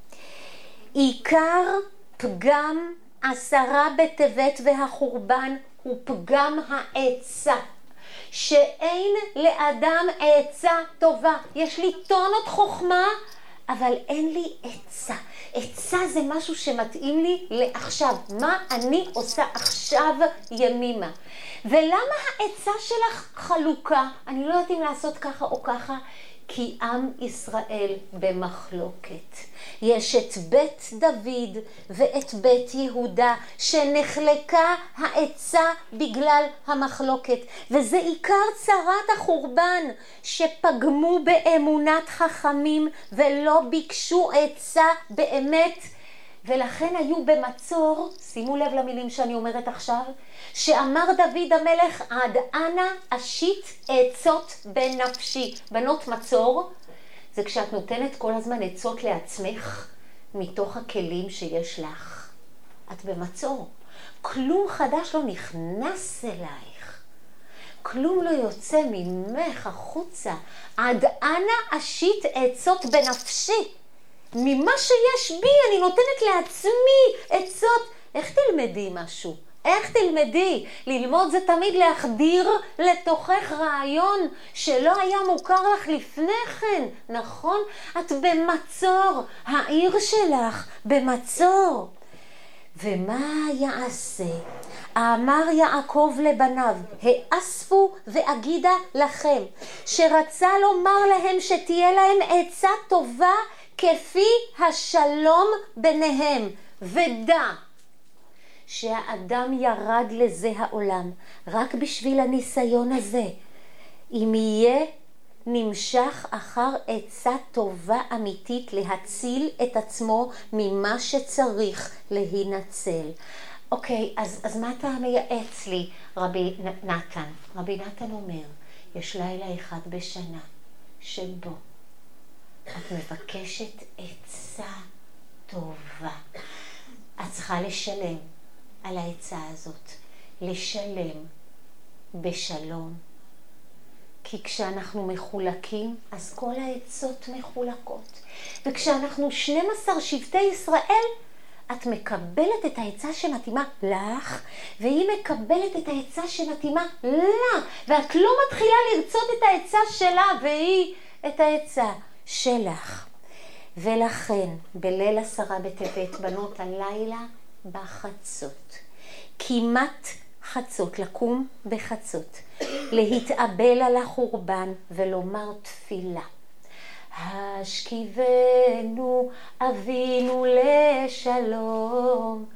עיקר פגם עשרה בטבת והחורבן הוא פגם העצה, שאין לאדם עצה טובה. יש לי טונות חוכמה, אבל אין לי עצה. עצה זה משהו שמתאים לי לעכשיו. מה אני עושה עכשיו ימימה? ולמה העצה שלך חלוקה? אני לא יודעת אם לעשות ככה או ככה, כי עם ישראל במחלוקת. יש את בית דוד ואת בית יהודה שנחלקה העצה בגלל המחלוקת, וזה עיקר צרת החורבן, שפגמו באמונת חכמים ולא ביקשו עצה באמת, ולכן היו במצור. שימו לב למילים שאני אומרת עכשיו, שאמר דוד המלך, עד אנה אשית עצות בנפשי. בנות, מצור זה כשאת נותנת כל הזמן עצות לעצמך מתוך הכלים שיש לך. את במצור. כלום חדש לא נכנס אלייך. כלום לא יוצא ממך החוצה. עד אנה אשית עצות בנפשי. ממה שיש בי אני נותנת לעצמי עצות. איך תלמדי משהו? איך תלמדי? ללמוד זה תמיד להחדיר לתוכך רעיון שלא היה מוכר לך לפני כן, נכון? את במצור, העיר שלך במצור. ומה יעשה? אמר יעקב לבניו, האספו ואגידה לכם, שרצה לומר להם שתהיה להם עצה טובה כפי השלום ביניהם, ודע שהאדם ירד לזה העולם רק בשביל הניסיון הזה. אם יהיה נמשך אחר עצה טובה אמיתית להציל את עצמו ממה שצריך להינצל. אוקיי, אז, אז מה אתה מייעץ לי, רבי נתן? רבי נתן אומר, יש לילה אחד בשנה שבו את מבקשת עצה טובה. את צריכה לשלם על העצה הזאת, לשלם בשלום. כי כשאנחנו מחולקים, אז כל העצות מחולקות. וכשאנחנו שנים עשר שבטי ישראל, את מקבלת את העצה שמתאימה לך, והיא מקבלת את העצה שמתאימה לה, ואת לא מתחילה לרצות את העצה שלה, והיא את העצה שלך. ולכן, בליל עשרה בטבת, בנות, הלילה בחצות, כמעט חצות, לקום בחצות, להתאבל על החורבן ולומר תפילה. השכיבנו אבינו לשלום,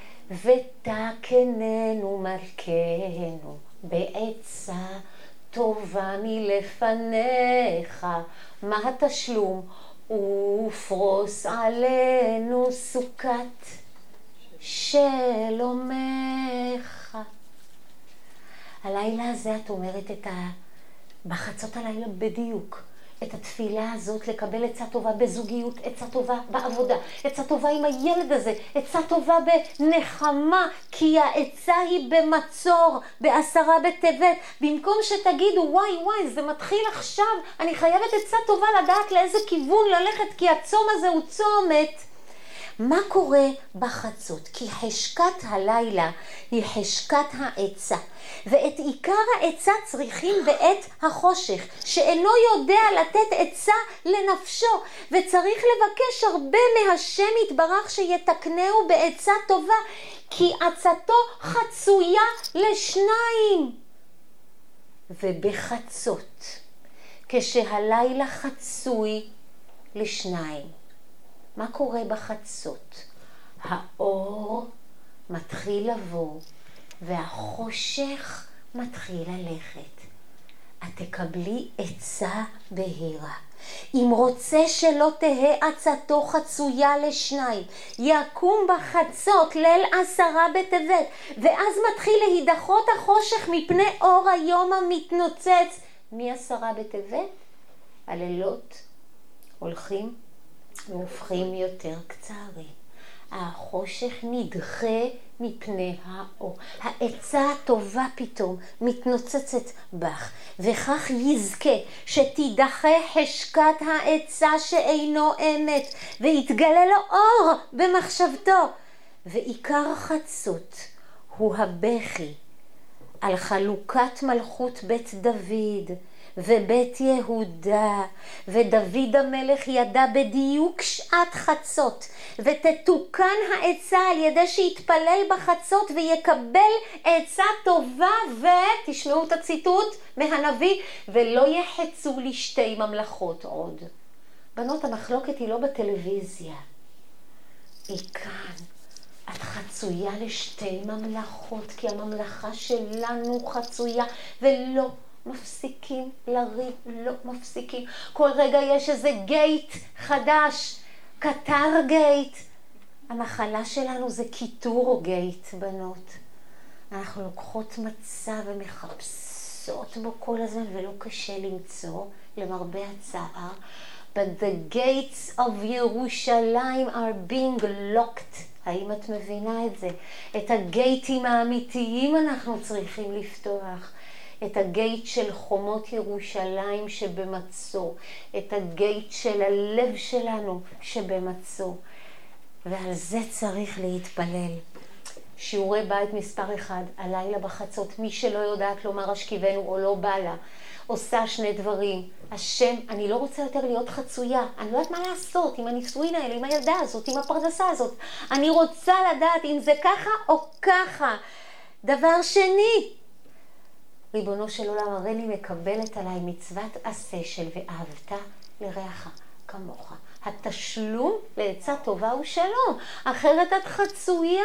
ותקננו מלכנו בעצה טובה מלפניך. מה התשלום? ופרוס עלינו סוכת שלומך. הלילה הזה את אומרת את ה... בחצות הלילה בדיוק. את התפילה הזאת, לקבל עצה טובה בזוגיות, עצה טובה בעבודה, עצה טובה עם הילד הזה, עצה טובה בנחמה, כי העצה היא במצור, בעשרה בטבת. במקום שתגידו, וואי וואי, זה מתחיל עכשיו, אני חייבת עצה טובה לדעת לאיזה כיוון ללכת, כי הצום הזה הוא צומת. מה קורה בחצות? כי חשקת הלילה היא חשקת העצה, ואת עיקר העצה צריכים בעת החושך, שאינו יודע לתת עצה לנפשו, וצריך לבקש הרבה מהשם יתברך שיתקנהו בעצה טובה, כי עצתו חצויה לשניים. ובחצות, כשהלילה חצוי לשניים, מה קורה בחצות? האור מתחיל לבוא והחושך מתחיל ללכת. את תקבלי עצה בהירה. אם רוצה שלא תהא עצתו חצויה לשניים, יקום בחצות ליל עשרה בטבת, ואז מתחיל להידחות החושך מפני אור היום המתנוצץ. מעשרה בטבת הלילות הולכים והופכים יותר קצרים. החושך נדחה מפני האור. העצה הטובה פתאום מתנוצצת בך, וכך יזכה שתידחה חשקת העצה שאינו אמת, ויתגלה לו אור במחשבתו. ועיקר החצות הוא הבכי על חלוקת מלכות בית דוד ובית יהודה, ודוד המלך ידע בדיוק שעת חצות, ותתוקן העצה על ידי שיתפלל בחצות ויקבל עצה טובה, ותשמעו את הציטוט מהנביא, ולא יחצו לשתי ממלכות עוד. בנות, המחלוקת היא לא בטלוויזיה, היא כאן. את חצויה לשתי ממלכות, כי הממלכה שלנו חצויה, ולא מפסיקים לריב, לא מפסיקים. כל רגע יש איזה גייט חדש, קטר גייט. המחלה שלנו זה קיטור גייט, בנות. אנחנו לוקחות מצב ומחפשות בו כל הזמן, ולא קשה למצוא, למרבה הצער. But the gates of ירושלים are being locked. האם את מבינה את זה? את הגייטים האמיתיים אנחנו צריכים לפתוח. את הגייט של חומות ירושלים שבמצור, את הגייט של הלב שלנו שבמצור, ועל זה צריך להתפלל. שיעורי בית מספר אחד, הלילה בחצות, מי שלא יודעת לומר השכיבנו או לא בא לה, עושה שני דברים. השם, אני לא רוצה יותר להיות חצויה, אני לא יודעת מה לעשות עם הנישואין האלה, עם הילדה הזאת, עם הפרנסה הזאת. אני רוצה לדעת אם זה ככה או ככה. דבר שני, ריבונו של עולם, הרי אני מקבלת עליי מצוות עשה של ואהבת לרעך כמוך. התשלום לעצה טובה הוא שלום, אחרת את חצויה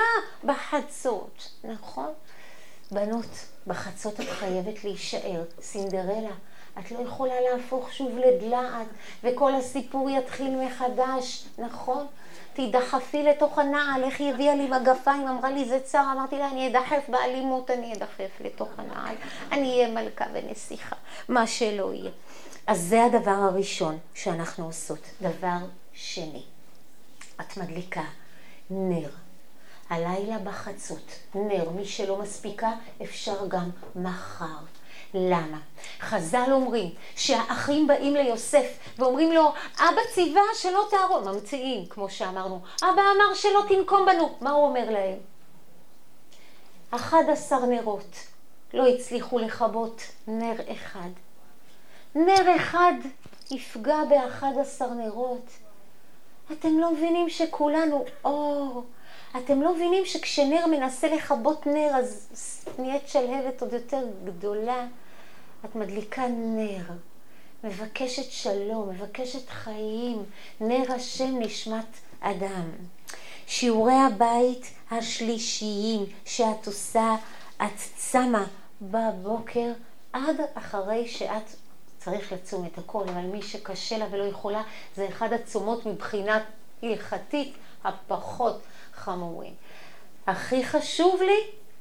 בחצות, נכון? בנות, בחצות את חייבת להישאר, סינדרלה. את לא יכולה להפוך שוב לדלעת, וכל הסיפור יתחיל מחדש, נכון? תדחפי לתוך הנעל, איך היא הביאה לי מגפיים, אמרה לי זה צר, אמרתי לה אני אדחף באלימות, אני אדחף לתוך הנעל, אני אהיה מלכה ונסיכה, מה שלא יהיה. אז זה הדבר הראשון שאנחנו עושות. דבר שני, את מדליקה נר. הלילה בחצות, נר, מי שלא מספיקה אפשר גם מחר. למה? חז"ל אומרים שהאחים באים ליוסף ואומרים לו, אבא ציווה שלא תהרוג, ממציאים כמו שאמרנו, אבא אמר שלא תנקום בנו. מה הוא אומר להם? אחד עשר נרות לא הצליחו לכבות נר אחד. נר אחד יפגע באחד עשר נרות. אתם לא מבינים שכולנו אור. אתם לא מבינים שכשנר מנסה לכבות נר אז נהיית שלהבת עוד יותר גדולה. את מדליקה נר, מבקשת שלום, מבקשת חיים, נר השם נשמת אדם. שיעורי הבית השלישיים שאת עושה, את צמה בבוקר עד אחרי שאת צריך לצום את הכל, אבל מי שקשה לה ולא יכולה, זה אחד הצומות מבחינת הלכתית הפחות חמורים. הכי חשוב לי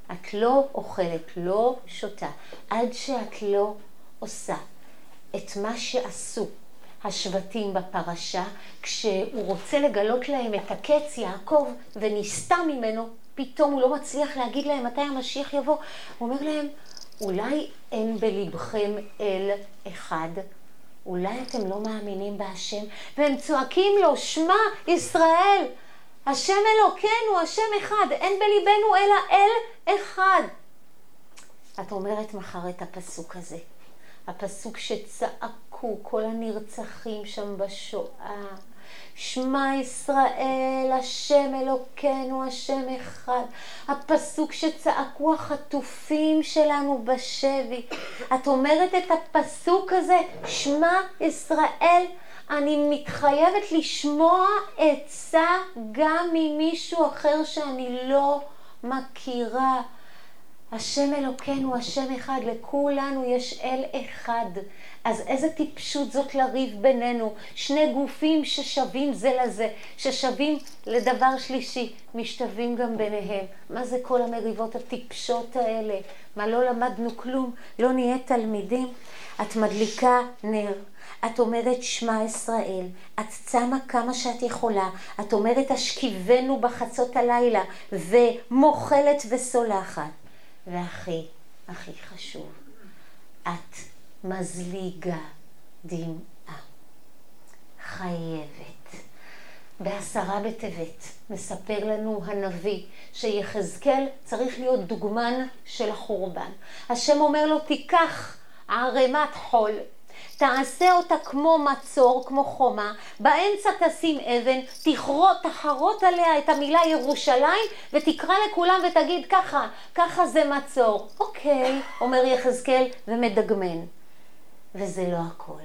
את לא אוכלת, לא שותה, עד שאת לא עושה את מה שעשו השבטים בפרשה, כשהוא רוצה לגלות להם את הקץ יעקב ונסתה ממנו, פתאום הוא לא מצליח להגיד להם מתי המשיח יבוא. הוא אומר להם, אולי אין בלבכם אל אחד, אולי אתם לא מאמינים בהשם, והם צועקים לו, שמע ישראל, השם אלוקינו, השם אחד, אין בליבנו אלא אל אחד. את אומרת מחר את הפסוק הזה, הפסוק שצעקו כל הנרצחים שם בשואה, שמע ישראל, השם אלוקינו, השם אחד. הפסוק שצעקו החטופים שלנו בשבי. את אומרת את הפסוק הזה, שמע ישראל, אני מתחייבת לשמוע עצה גם ממישהו אחר שאני לא מכירה. השם אלוקינו, השם אחד, לכולנו יש אל אחד. אז איזה טיפשות זאת לריב בינינו, שני גופים ששווים זה לזה, ששווים לדבר שלישי, משתווים גם ביניהם. מה זה כל המריבות הטיפשות האלה? מה, לא למדנו כלום? לא נהיה תלמידים? את מדליקה נר, את אומרת שמע ישראל, את צמה כמה שאת יכולה, את אומרת השכיבנו בחצות הלילה, ומוכלת וסולחת. והכי, הכי חשוב, את מזליגה דמעה. חייבת. בעשרה בטבת מספר לנו הנביא שיחזקאל צריך להיות דוגמן של החורבן. השם אומר לו, תיקח ערימת חול, תעשה אותה כמו מצור, כמו חומה, באמצע תשים אבן, תחרות, תחרות עליה את המילה ירושלים, ותקרא לכולם ותגיד ככה, ככה זה מצור. אוקיי, אומר יחזקאל ומדגמן. וזה לא הכל.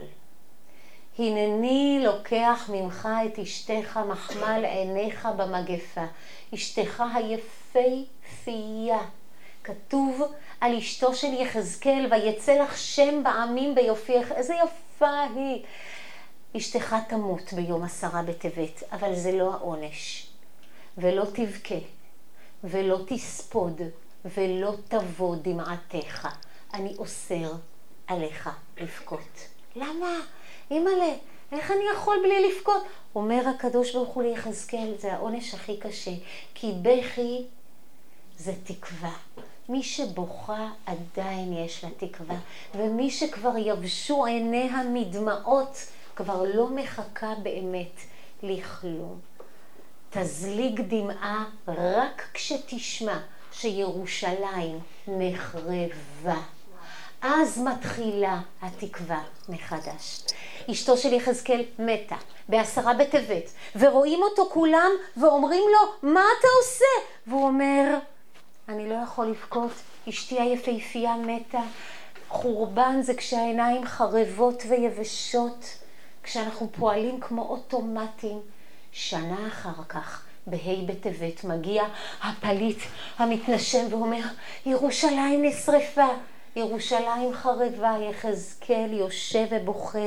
הנני לוקח ממך את אשתך מחמל עיניך במגפה. אשתך היפהפייה. כתוב על אשתו של יחזקאל, ויצא לך שם בעמים ביופייך. איזה יפה היא. אשתך תמות ביום עשרה בטבת, אבל זה לא העונש. ולא תבכה, ולא תספוד, ולא תבוא דמעתך. אני אוסר עליך לבכות. למה? אמא'לה, איך אני יכול בלי לבכות? אומר הקדוש ברוך הוא ליחזקאל, זה העונש הכי קשה. כי בכי זה תקווה. מי שבוכה עדיין יש לה תקווה, ומי שכבר יבשו עיניה מדמעות, כבר לא מחכה באמת לכלום. תזליג דמעה רק כשתשמע שירושלים נחרבה. אז מתחילה התקווה מחדש. אשתו של יחזקאל מתה בעשרה בטבת, ורואים אותו כולם ואומרים לו, מה אתה עושה? והוא אומר, אני לא יכול לבכות, אשתי היפהפייה מתה. חורבן זה כשהעיניים חרבות ויבשות, כשאנחנו פועלים כמו אוטומטים. שנה אחר כך, בהי בטבת, מגיע הפליט המתנשם ואומר, ירושלים נשרפה, ירושלים חרבה. יחזקאל יושב ובוכה,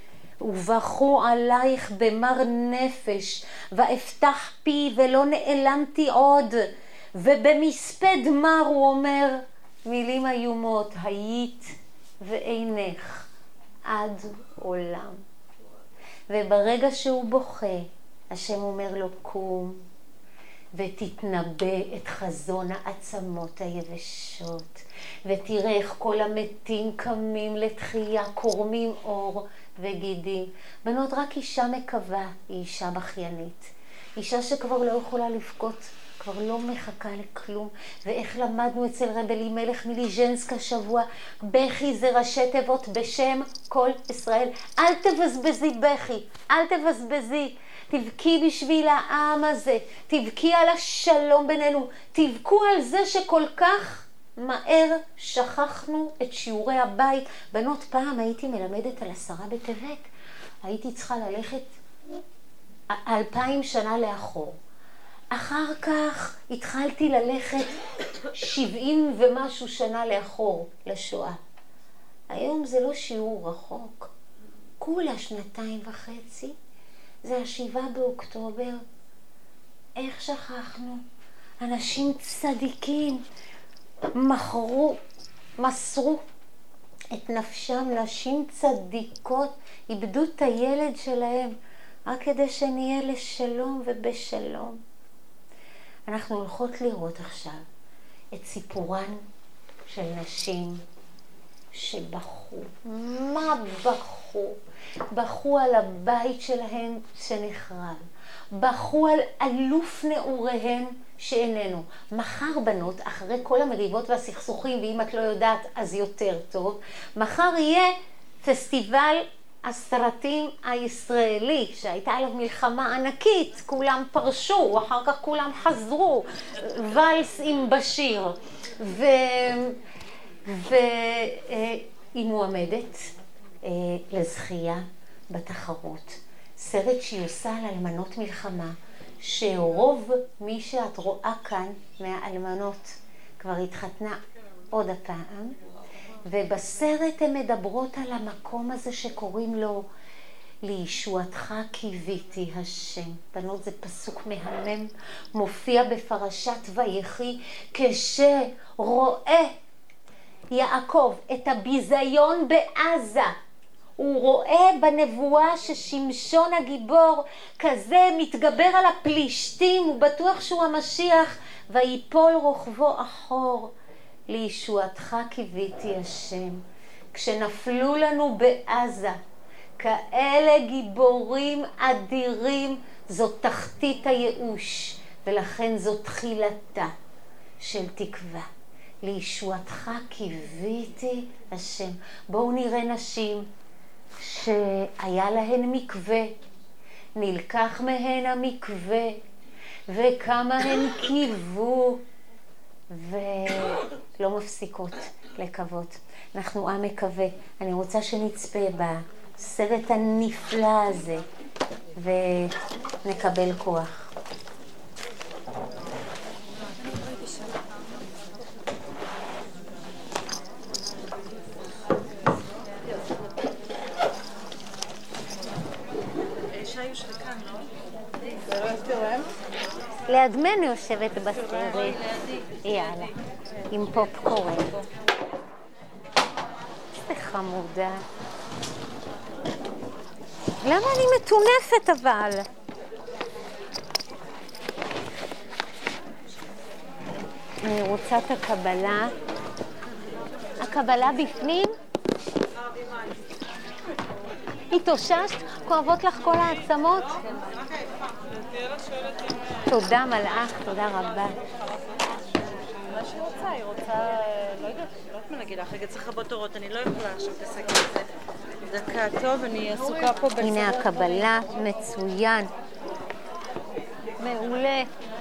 ובכו עלייך במר נפש, ואפתח פי ולא נעלמתי עוד. ובמספד מר הוא אומר מילים איומות, היית ואינך עד עולם. וברגע שהוא בוכה, השם אומר לו, קום ותתנבא את חזון העצמות היבשות, ותראה איך כל המתים קמים לתחייה, קורמים אור וגידים. בנות, רק אישה מקווה היא אישה בכיינית, אישה שכבר לא יכולה לבכות, כבר לא מחכה לכלום. ואיך למדנו אצל רב אלימלך מליז'נסק השבוע, בכי זה ראשי תיבות בשם כל ישראל. אל תבזבזי בכי, אל תבזבזי. תבכי בשביל העם הזה, תבכי על השלום בינינו, תבכו על זה שכל כך מהר שכחנו את שיעורי הבית. בנות, פעם הייתי מלמדת על עשרה בטבת, הייתי צריכה ללכת אלפיים שנה לאחור. אחר כך התחלתי ללכת שבעים ומשהו שנה לאחור לשואה. היום זה לא שיעור רחוק, כולה שנתיים וחצי. זה השבעה באוקטובר. איך שכחנו? אנשים צדיקים, מכרו, מסרו את נפשם, נשים צדיקות, איבדו את הילד שלהם, רק כדי שנהיה לשלום ובשלום. אנחנו הולכות לראות עכשיו את סיפורן של נשים שבכו. מה בכו? בכו על הבית שלהן שנחרב. בכו על אלוף נעוריהן שאיננו. מחר בנות, אחרי כל המריבות והסכסוכים, ואם את לא יודעת אז יותר טוב, מחר יהיה פסטיבל הסרטים הישראלי, שהייתה עליו מלחמה ענקית, כולם פרשו, אחר כך כולם חזרו, ולס עם בשיר, ו... והיא מועמדת לזכייה בתחרות. סרט שהיא עושה על אלמנות מלחמה, שרוב מי שאת רואה כאן מהאלמנות כבר התחתנה עוד הפעם, ובסרט הן מדברות על המקום הזה שקוראים לו לישועתך קיוויתי השם. בנות, זה פסוק מהמם, מופיע בפרשת ויחי, כשרואה יעקב את הביזיון בעזה, הוא רואה בנבואה ששמשון הגיבור כזה מתגבר על הפלישתים, הוא בטוח שהוא המשיח, ויפול רוחבו אחור. לישועתך קיוויתי השם. כשנפלו לנו בעזה כאלה גיבורים אדירים, זאת תחתית הייאוש, ולכן זאת תחילתה של תקווה. לישועתך קיוויתי השם. בואו נראה נשים שהיה להן מקווה, נלקח מהן המקווה, וכמה הן קיוו, ולא מפסיקות לקוות. אנחנו עם מקווה. אני רוצה שנצפה בסרט הנפלא הזה, ונקבל כוח. ליד יושבת בסרט, יאללה, עם פופקורן. איזה חמודה. למה אני מטונפת אבל? אני רוצה את הקבלה. הקבלה בפנים? התאוששת? כואבות לך כל העצמות? תודה מלאך, תודה רבה. מה שהיא רוצה, היא רוצה, לא יודעת, לא יודעת מה להגיד לך, רגע צריך לבוא תורות, אני לא יכולה עכשיו לסגר את זה. דקה, טוב, אני עסוקה פה בסדר. הנה הקבלה, מצוין. מעולה.